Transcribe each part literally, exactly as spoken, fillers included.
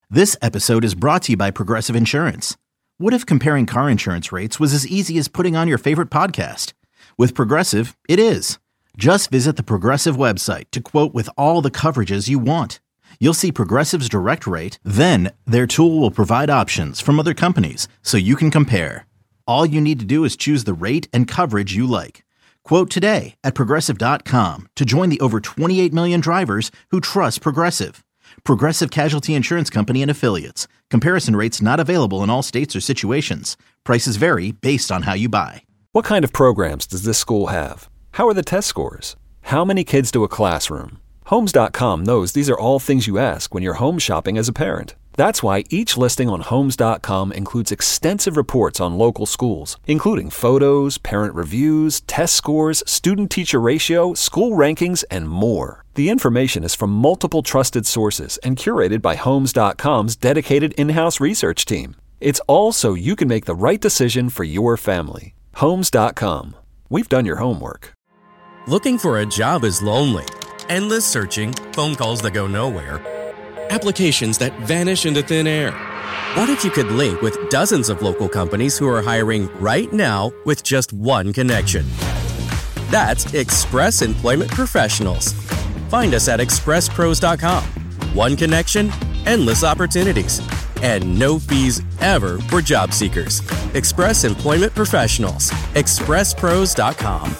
This episode is brought to you by Progressive Insurance. What if comparing car insurance rates was as easy as putting on your favorite podcast? With Progressive, it is. Just visit the Progressive website to quote with all the coverages you want. You'll see Progressive's direct rate, then their tool will provide options from other companies so you can compare. All you need to do is choose the rate and coverage you like. Quote today at progressive dot com to join the over twenty-eight million drivers who trust Progressive. Progressive Casualty Insurance Company and Affiliates. Comparison rates not available in all states or situations. Prices vary based on how you buy. What kind of programs does this school have? How are the test scores? How many kids do a classroom? Homes dot com knows these are all things you ask when you're home shopping as a parent. That's why each listing on Homes dot com includes extensive reports on local schools, including photos, parent reviews, test scores, student-teacher ratio, school rankings, and more. The information is from multiple trusted sources and curated by Homes dot com's dedicated in-house research team. It's all so you can make the right decision for your family. Homes dot com. We've done your homework. Looking for a job is lonely. Endless searching, phone calls that go nowhere, applications that vanish into thin air. What if you could link with dozens of local companies who are hiring right now with just one connection? That's Express Employment Professionals. Find us at express pros dot com. One connection, endless opportunities, and no fees ever for job seekers. Express Employment Professionals. express pros dot com.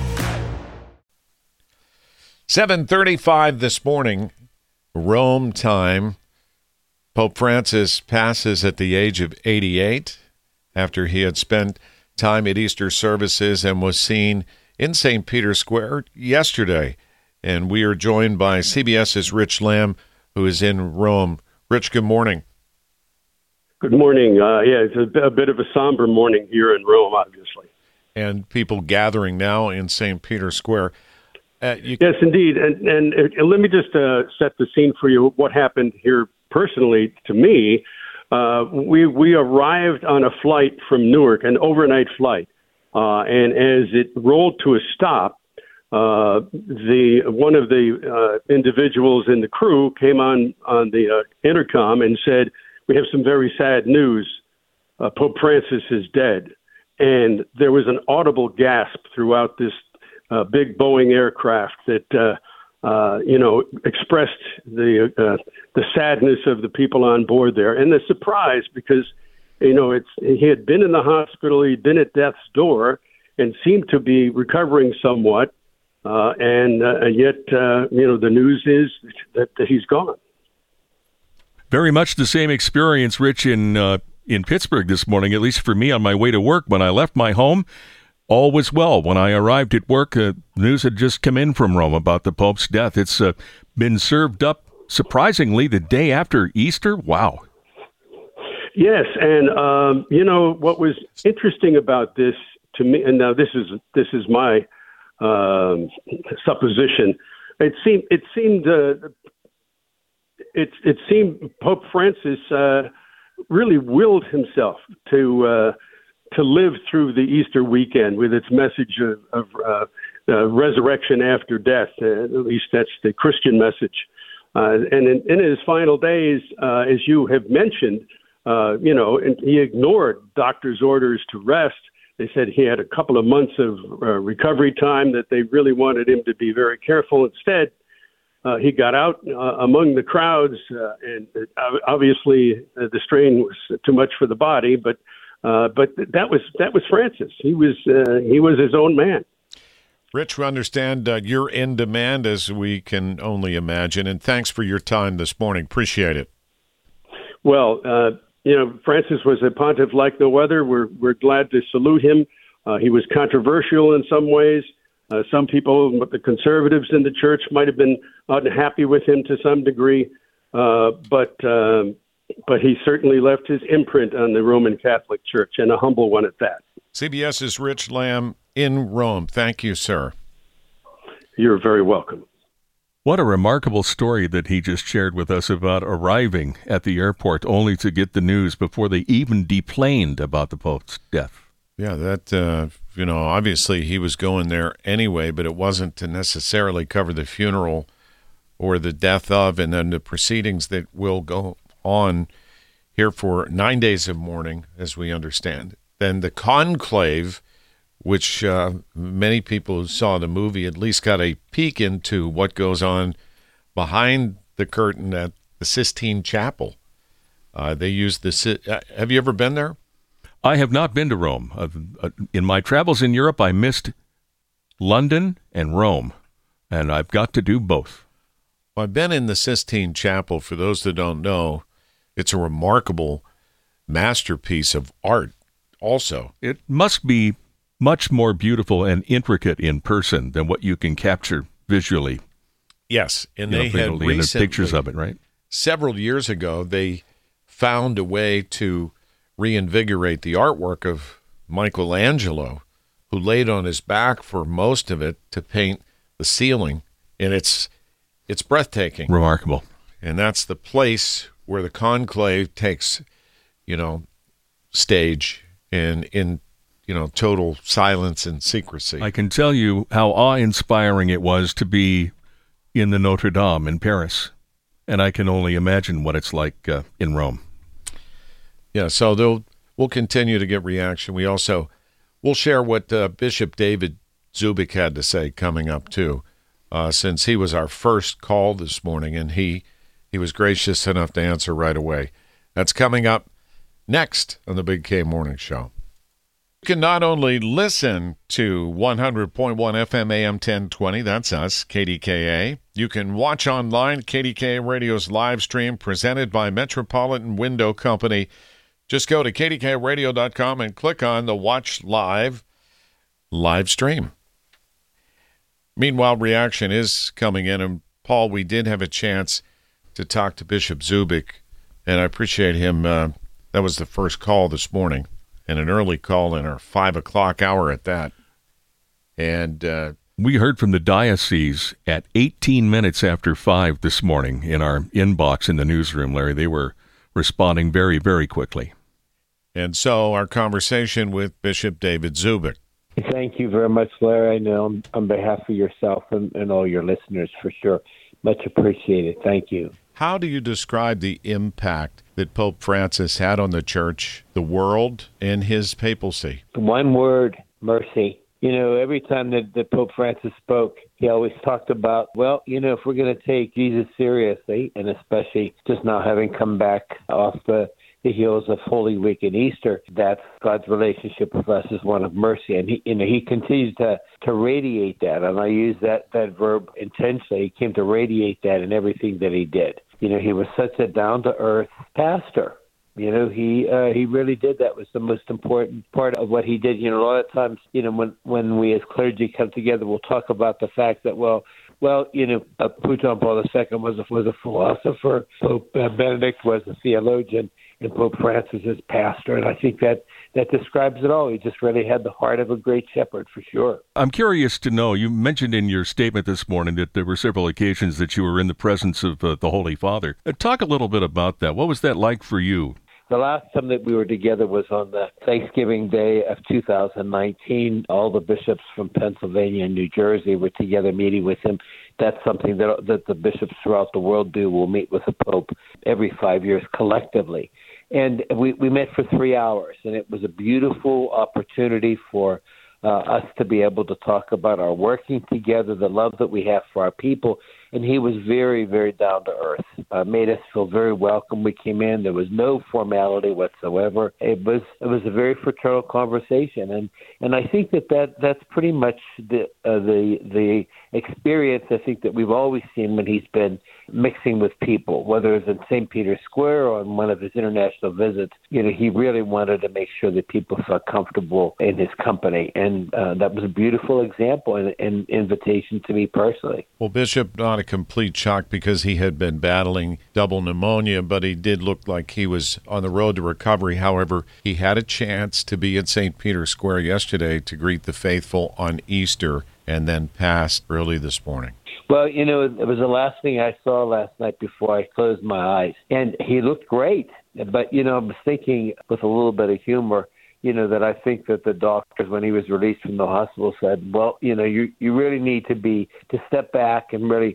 seven thirty-five this morning, Rome time. Pope Francis passes at the age of eighty-eight after he had spent time at Easter services and was seen in Saint Peter's Square yesterday. And we are joined by CBS's Rich Lamb, who is in Rome. Rich, good morning. Good morning. Uh, yeah, it's a, a bit of a somber morning here in Rome, obviously. And people gathering now in Saint Peter's Square. Uh, you... Yes, indeed. And, and, and let me just uh, set the scene for you, what happened here personally to me. Uh, we, we arrived on a flight from Newark, an overnight flight. Uh, and as it rolled to a stop, uh, the one of the uh, individuals in the crew came on, on the uh, intercom and said, "We have some very sad news. Uh, Pope Francis is dead." And there was an audible gasp throughout this uh, big Boeing aircraft that, uh, uh, you know, expressed the uh, the sadness of the people on board there and the surprise because, you know, it's he had been in the hospital, he'd been at death's door and seemed to be recovering somewhat. Uh, and, uh, and yet, uh, you know, the news is that, that he's gone. Very much the same experience, Rich, in uh, in Pittsburgh this morning, at least for me on my way to work. When I left my home, all was well. When I arrived at work, uh, news had just come in from Rome about the Pope's death. It's uh, been served up, surprisingly, the day after Easter. Wow. Yes, and, um, you know, what was interesting about this to me, and now this is this is my um, supposition, it seemed, it seemed, uh, It, it seemed Pope Francis uh, really willed himself to uh, to live through the Easter weekend with its message of, of uh, uh, resurrection after death. Uh, at least that's the Christian message. Uh, and in, in his final days, uh, as you have mentioned, uh, you know, and he ignored doctors' orders to rest. They said he had a couple of months of uh, recovery time, that they really wanted him to be very careful. Instead, Uh, he got out uh, among the crowds, uh, and uh, obviously uh, the strain was too much for the body. But uh, but that was that was Francis. He was uh, he was his own man. Rich, we understand uh, you're in demand, as we can only imagine. And thanks for your time this morning. Appreciate it. Well, uh, you know, Francis was a pontiff like no other. We're we're glad to salute him. Uh, he was controversial in some ways. Uh, some people, the conservatives in the church, might have been unhappy with him to some degree, uh, but um, but he certainly left his imprint on the Roman Catholic Church, and a humble one at that. CBS's Rich Lamb in Rome. Thank you, sir. You're very welcome. What a remarkable story that he just shared with us about arriving at the airport only to get the news before they even deplaned about the Pope's death. Yeah, that, uh, you know, obviously he was going there anyway, but it wasn't to necessarily cover the funeral or the death of and then the proceedings that will go on here for nine days of mourning, as we understand. Then the conclave, which uh, many people who saw the movie at least got a peek into what goes on behind the curtain at the Sistine Chapel. Uh, they use the. Uh, have you ever been there? I have not been to Rome. Uh, in my travels in Europe, I missed London and Rome, and I've got to do both. Well, I've been in the Sistine Chapel. For those that don't know, it's a remarkable masterpiece of art also. It must be much more beautiful and intricate in person than what you can capture visually. Yes, and you they know, had recently, pictures of it, right? Several years ago, they found a way to reinvigorate the artwork of Michelangelo, who laid on his back for most of it to paint the ceiling, and it's it's breathtaking. Remarkable. And that's the place where the conclave takes, you know, stage and in, you know, total silence and secrecy. I can tell you how awe-inspiring it was to be in the Notre Dame in Paris, and I can only imagine what it's like uh, in Rome. Yeah, so they'll, we'll continue to get reaction. We also, we'll share what uh, Bishop David Zubik had to say coming up, too, uh, since he was our first call this morning, and he, he was gracious enough to answer right away. That's coming up next on the Big K Morning Show. You can not only listen to one hundred point one F M A M ten twenty, that's us, K D K A. You can watch online, K D K A Radio's live stream presented by Metropolitan Window Company. Just go to K D K A radio dot com and click on the Watch Live live stream. Meanwhile, reaction is coming in, and Paul, we did have a chance to talk to Bishop Zubik, and I appreciate him. Uh, that was the first call this morning, and an early call in our five o'clock hour at that. And uh, we heard from the diocese at eighteen minutes after five this morning in our inbox in the newsroom, Larry. They were responding very, very quickly. And so our conversation with Bishop David Zubik. Thank you very much, Larry. I know on, on behalf of yourself and, and all your listeners, for sure. Much appreciated. Thank you. How do you describe the impact that Pope Francis had on the church, the world, and his papacy? One word, mercy. You know, every time that, that Pope Francis spoke, he always talked about, well, you know, if we're going to take Jesus seriously, and especially just now having come back off the, the heels of Holy Week and Easter, that's God's relationship with us is one of mercy. And he, you know, he continues to, to radiate that. And I use that, that verb intentionally. He came to radiate that in everything that he did. You know, he was such a down-to-earth pastor. You know, he uh, he really did. That was the most important part of what he did. You know, a lot of times, you know, when, when we as clergy come together, we'll talk about the fact that, well, well, you know, uh, Pope John Paul the Second was a, was a philosopher, Pope uh, Benedict was a theologian, and Pope Francis is pastor. And I think that, that describes it all. He just really had the heart of a great shepherd, for sure. I'm curious to know, you mentioned in your statement this morning that there were several occasions that you were in the presence of uh, the Holy Father. Uh, talk a little bit about that. What was that like for you? The last time that we were together was on the Thanksgiving Day of two thousand nineteen. All the bishops from Pennsylvania and New Jersey were together meeting with him. That's something that, that the bishops throughout the world do. We'll meet with the Pope every five years collectively. And we, we met for three hours, and it was a beautiful opportunity for uh, us to be able to talk about our working together, the love that we have for our people. And he was very, very down to earth, uh, made us feel very welcome. We came in. There was no formality whatsoever. It was it was a very fraternal conversation. And, and I think that, that that's pretty much the, uh, the, the experience I think that we've always seen when he's been mixing with people, whether it's in Saint Peter's Square or on one of his international visits. You know, he really wanted to make sure that people felt comfortable in his company. And uh, that was a beautiful example and an invitation to me personally. Well, Bishop, not a complete shock because he had been battling double pneumonia, but he did look like he was on the road to recovery. However, he had a chance to be at Saint Peter's Square yesterday to greet the faithful on Easter and then passed early this morning. Well, you know, it was the last thing I saw last night before I closed my eyes. And he looked great. But, you know, I was thinking with a little bit of humor, you know, that I think that the doctors, when he was released from the hospital, said, well, you know, you you really need to be, to step back and really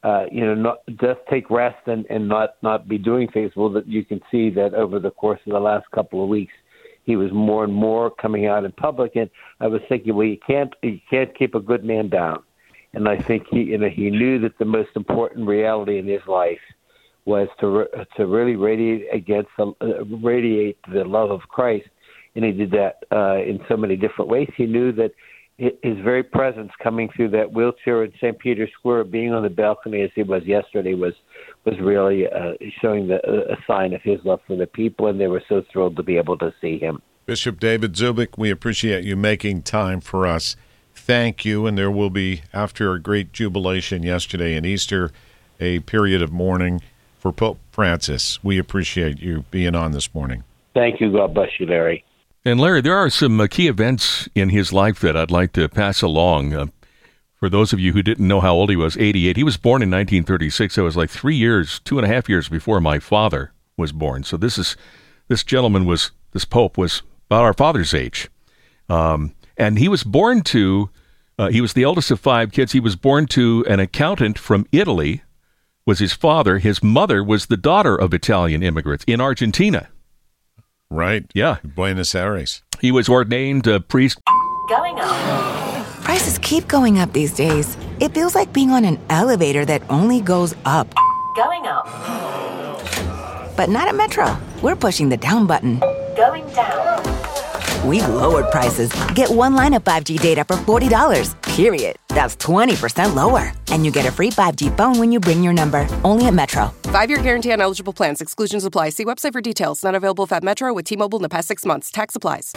uh, you know, not, just take rest and, and not, not be doing things. Well, that you can see that over the course of the last couple of weeks, he was more and more coming out in public. And I was thinking, well, you can't, you can't keep a good man down. And I think he, you know, he knew that the most important reality in his life was to to really radiate against uh, radiate the love of Christ, and he did that uh, in so many different ways. He knew that his very presence coming through that wheelchair in Saint Peter's Square, being on the balcony as he was yesterday, was was really uh, showing the, a sign of his love for the people, and they were so thrilled to be able to see him. Bishop David Zubik, we appreciate you making time for us. Thank you, and there will be, after a great jubilation yesterday and Easter, a period of mourning for Pope Francis. We appreciate you being on this morning. Thank you. God bless you, Larry. And Larry, there are some uh, key events in his life that I'd like to pass along. Uh, for those of you who didn't know how old he was, eighty-eight. He was born in nineteen thirty-six. So it was like three years, two and a half years before my father was born. So this is this gentleman was, this Pope was about our father's age. Um And he was born to, uh, he was the eldest of five kids. He was born to an accountant from Italy, was his father. His mother was the daughter of Italian immigrants in Argentina. Right. Yeah. Buenos Aires. He was ordained a priest. Going up. Prices keep going up these days. It feels like being on an elevator that only goes up. Going up. But not at Metro. We're pushing the down button. Going down. We've lowered prices. Get one line of five G data for forty dollars, period. That's twenty percent lower. And you get a free five G phone when you bring your number. Only at Metro. Five-year guarantee on eligible plans. Exclusions apply. See website for details. Not available at Metro with T-Mobile in the past six months. Tax applies.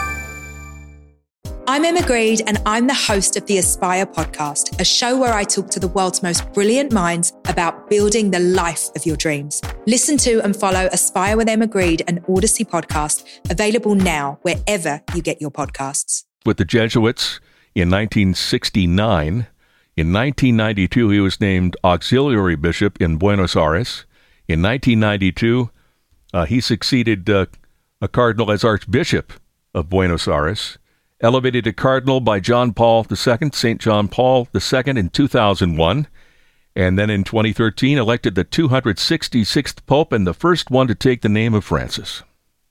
I'm Emma Greed, and I'm the host of the Aspire podcast, a show where I talk to the world's most brilliant minds about building the life of your dreams. Listen to and follow Aspire with Emma Greed, an Odyssey podcast, available now wherever you get your podcasts. With the Jesuits in nineteen sixty-nine. In nineteen ninety-two, he was named auxiliary bishop in Buenos Aires. In nineteen ninety-two, uh, he succeeded uh, a cardinal as archbishop of Buenos Aires. Elevated to cardinal by John Paul the Second, Saint John Paul the Second in two thousand one. And then in twenty thirteen, elected the two hundred sixty-sixth Pope and the first one to take the name of Francis.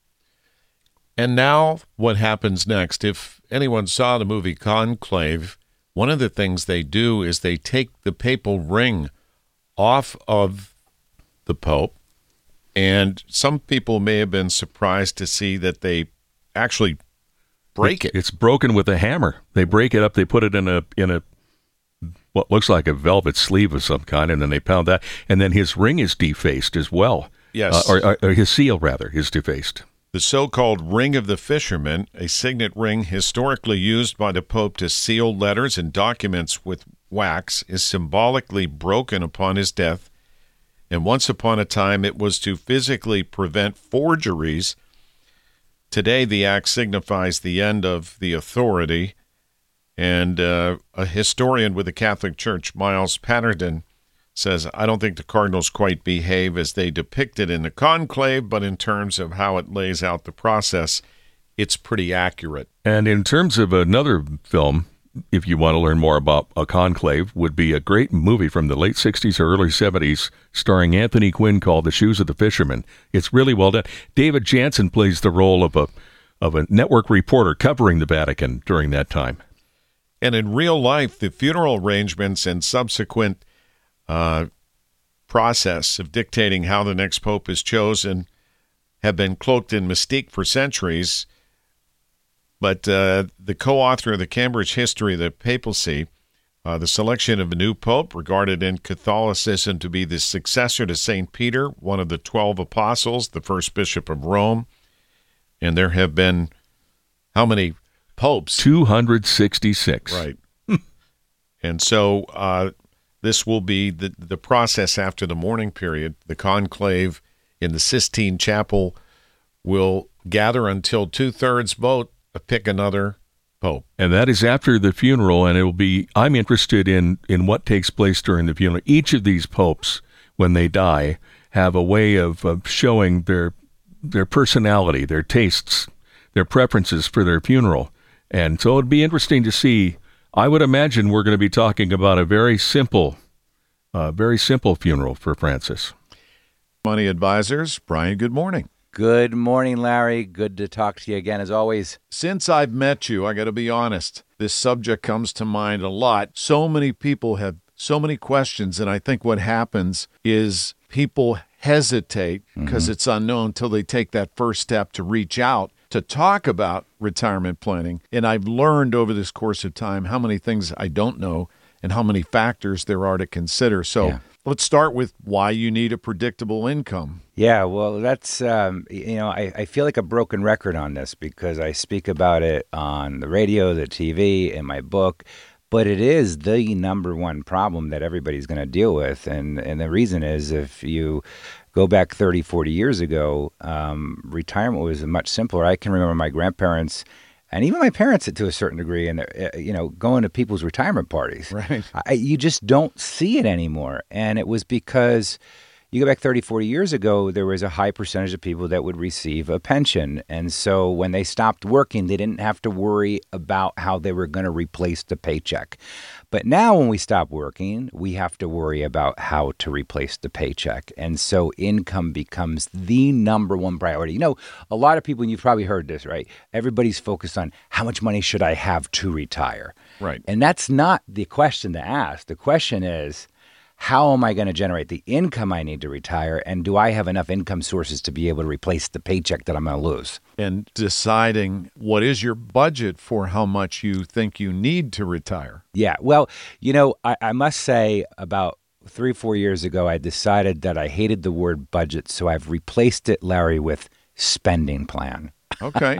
And now what happens next? If anyone saw the movie Conclave, one of the things they do is they take the papal ring off of the Pope. And some people may have been surprised to see that they actually break it. It's broken with a hammer. They break it up. They put it in a in a what looks like a velvet sleeve of some kind, and then they pound that. And then his ring is defaced as well. Yes. Uh, or, or, or his seal, rather, is defaced. The so-called Ring of the Fisherman, a signet ring historically used by the Pope to seal letters and documents with wax, is symbolically broken upon his death. And once upon a time, it was to physically prevent forgeries. Today, the act signifies the end of the authority. And uh, a historian with the Catholic Church, Miles Patterson, says, I don't think the cardinals quite behave as they depicted in the conclave, but in terms of how it lays out the process, it's pretty accurate. And in terms of another film, if you want to learn more about a conclave, would be a great movie from the late sixties or early seventies starring Anthony Quinn called The Shoes of the Fisherman. It's really well done. David Jansen plays the role of a of a network reporter covering the Vatican during that time. And in real life, the funeral arrangements and subsequent uh, process of dictating how the next pope is chosen have been cloaked in mystique for centuries. But uh, the co-author of the Cambridge History of the Papacy, uh, the selection of a new pope, regarded in Catholicism to be the successor to Saint Peter, one of the twelve apostles, the first bishop of Rome. And there have been how many popes? two hundred sixty-six. Right. And so uh, this will be the, the process after the mourning period. The conclave in the Sistine Chapel will gather until two-thirds vote to pick another pope. And that is after the funeral, and it will be, I'm interested in, in what takes place during the funeral. Each of these popes, when they die, have a way of, of showing their their personality, their tastes, their preferences for their funeral. And so it'd be interesting to see. I would imagine we're going to be talking about a very simple A very simple funeral for Francis. Money Advisors, Brian, good morning. Good morning, Larry. Good to talk to you again, as always. Since I've met you, I got to be honest, this subject comes to mind a lot. So many people have so many questions, and I think what happens is people hesitate because mm-hmm. it's unknown until they take that first step to reach out to talk about retirement planning. And I've learned over this course of time how many things I don't know and how many factors there are to consider. So yeah. Let's start with why you need a predictable income. Yeah, well, that's, um, you know, I, I feel like a broken record on this because I speak about it on the radio, the T V, in my book, but it is the number one problem that everybody's going to deal with. And, and the reason is if you go back thirty, forty years ago, um, retirement was much simpler. I can remember my grandparents and even my parents to a certain degree, and uh, you know, going to people's retirement parties. Right. I, you just don't see it anymore. And it was because you go back thirty, forty years ago, there was a high percentage of people that would receive a pension. And so when they stopped working, they didn't have to worry about how they were going to replace the paycheck. But now when we stop working, we have to worry about how to replace the paycheck. And so income becomes the number one priority. You know, a lot of people, and you've probably heard this, right? Everybody's focused on how much money should I have to retire? Right. And that's not the question to ask. The question is, how am I going to generate the income I need to retire? And do I have enough income sources to be able to replace the paycheck that I'm going to lose? And deciding what is your budget for how much you think you need to retire. Yeah. Well, you know, I, I must say about three, four years ago, I decided that I hated the word budget. So I've replaced it, Larry, with spending plan. Okay.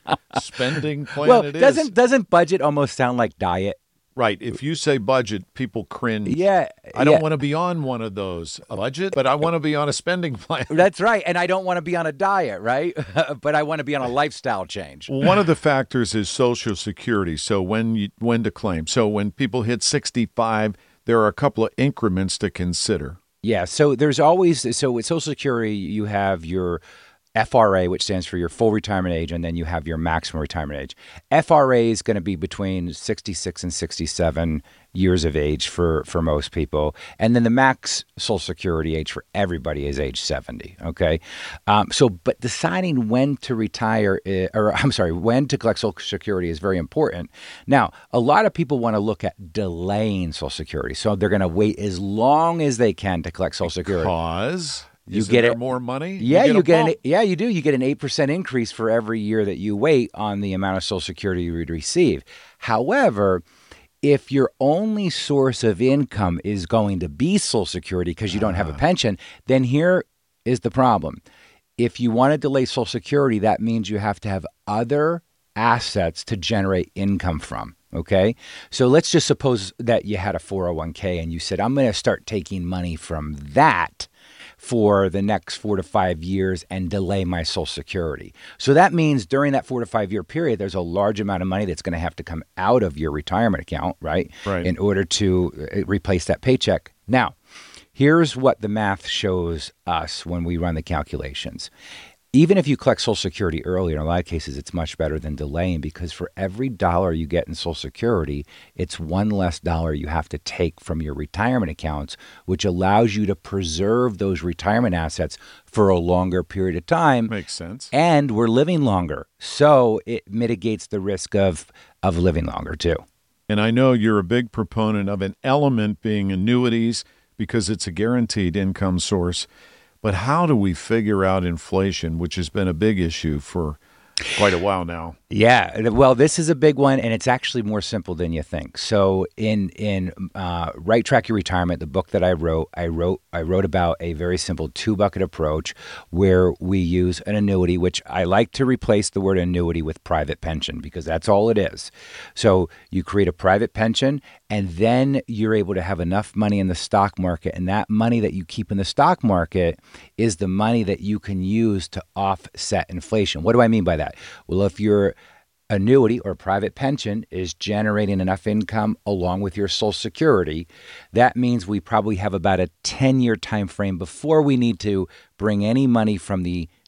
Spending plan well, it doesn't, is. Doesn't budget almost sound like diet? Right. If you say budget, people cringe. Yeah. I don't yeah. want to be on one of those. A budget, but I want to be on a spending plan. That's right. And I don't want to be on a diet, right? But I want to be on a lifestyle change. One of the factors is Social Security. So when you, when to claim. So when people hit sixty-five, there are a couple of increments to consider. Yeah. So there's always, so with Social Security, you have your F R A, which stands for your full retirement age, and then you have your maximum retirement age. F R A is going to be between sixty-six and sixty-seven years of age for, for most people. And then the max Social Security age for everybody is age seventy, okay? Um, so, but deciding when to retire, uh, or I'm sorry, when to collect Social Security is very important. Now, a lot of people want to look at delaying Social Security. So they're going to wait as long as they can to collect Social Security. Because... You Isn't get there it more money. Yeah, you get, you get an, bump. yeah, you do. You get an eight percent increase for every year that you wait on the amount of Social Security you would receive. However, if your only source of income is going to be Social Security because you don't have a pension, then here is the problem. If you want to delay Social Security, that means you have to have other assets to generate income from. Okay, so let's just suppose that you had a four oh one k and you said, I'm going to start taking money from that for the next four to five years and delay my Social Security. So that means during that four to five year period, there's a large amount of money that's going to have to come out of your retirement account, right? Right. In order to replace that paycheck. Now, here's what the math shows us when we run the calculations. Even if you collect Social Security early, in a lot of cases, it's much better than delaying because for every dollar you get in Social Security, it's one less dollar you have to take from your retirement accounts, which allows you to preserve those retirement assets for a longer period of time. Makes sense. And we're living longer, so it mitigates the risk of, of living longer, too. And I know you're a big proponent of an element being annuities because it's a guaranteed income source. But how do we figure out inflation, which has been a big issue for quite a while now? Yeah, well, this is a big one, and it's actually more simple than you think. So, in in uh, Right Track Your Retirement, the book that I wrote, I wrote I wrote about a very simple two bucket approach where we use an annuity, which I like to replace the word annuity with private pension because that's all it is. So you create a private pension, and then you're able to have enough money in the stock market, and that money that you keep in the stock market is the money that you can use to offset inflation. What do I mean by that? Well, if your annuity or private pension is generating enough income along with your Social Security, that means we probably have about a ten-year time frame before we need to bring any money from the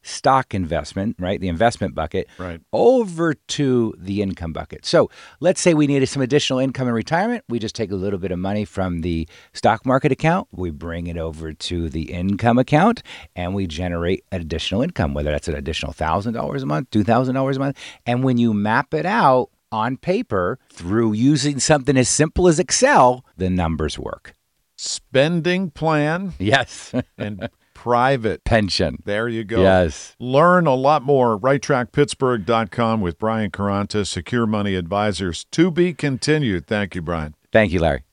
stock investment, right, the investment bucket, right, over to the income bucket. So let's say we needed some additional income in retirement. We just take a little bit of money from the stock market account, we bring it over to the income account, and we generate additional income, whether that's an additional one thousand dollars a month, two thousand dollars a month. And when you map it out on paper through using something as simple as Excel, the numbers work. Spending plan. Yes. And private pension. There you go. Yes. Learn a lot more. right track pittsburgh dot com with Brian Caranta, Secure Money Advisors. To be continued. Thank you, Brian. Thank you, Larry.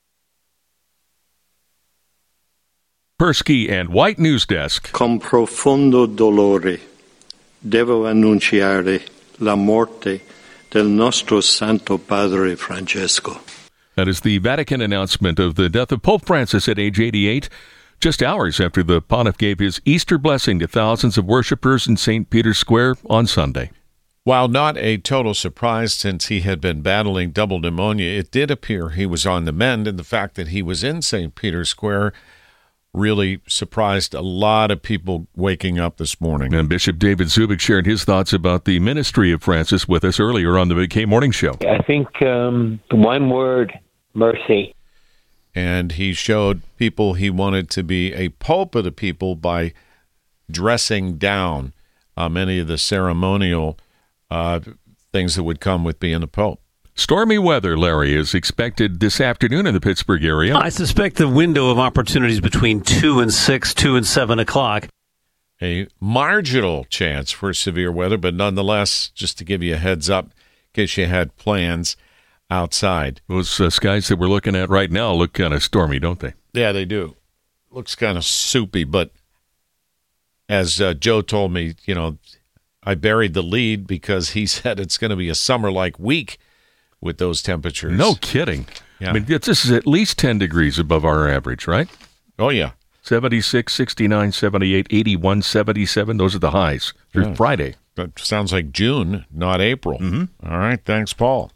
Persky and White News Desk. Con profondo dolore devo annunciare la morte del nostro Santo Padre Francesco. That is the Vatican announcement of the death of Pope Francis at age eighty-eight, just hours after the pontiff gave his Easter blessing to thousands of worshipers in Saint Peter's Square on Sunday. While not a total surprise since he had been battling double pneumonia, it did appear he was on the mend, and the fact that he was in Saint Peter's Square really surprised a lot of people waking up this morning. And Bishop David Zubik shared his thoughts about the ministry of Francis with us earlier on the Big K Morning Show. I think um, one word, mercy. And he showed people he wanted to be a pope of the people by dressing down uh, many of the ceremonial uh, things that would come with being a pope. Stormy weather, Larry, is expected this afternoon in the Pittsburgh area. I suspect the window of opportunities between two and six, two and seven o'clock. A marginal chance for severe weather, but nonetheless, just to give you a heads up in case you had plans outside. Those uh, skies that we're looking at right now look kind of stormy, don't they? Yeah, they do. Looks kind of soupy, but as uh, Joe told me, you know, I buried the lead because he said it's going to be a summer-like week with those temperatures. No kidding. Yeah. I mean, this is at least ten degrees above our average, right? Oh, yeah. seventy-six, sixty-nine, seventy-eight, eighty-one, seventy-seven. Those are the highs through Yeah. Friday. That sounds like June, not April. Mm-hmm. All right. Thanks, Paul.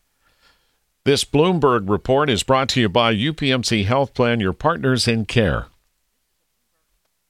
This Bloomberg report is brought to you by U P M C Health Plan, your partners in care.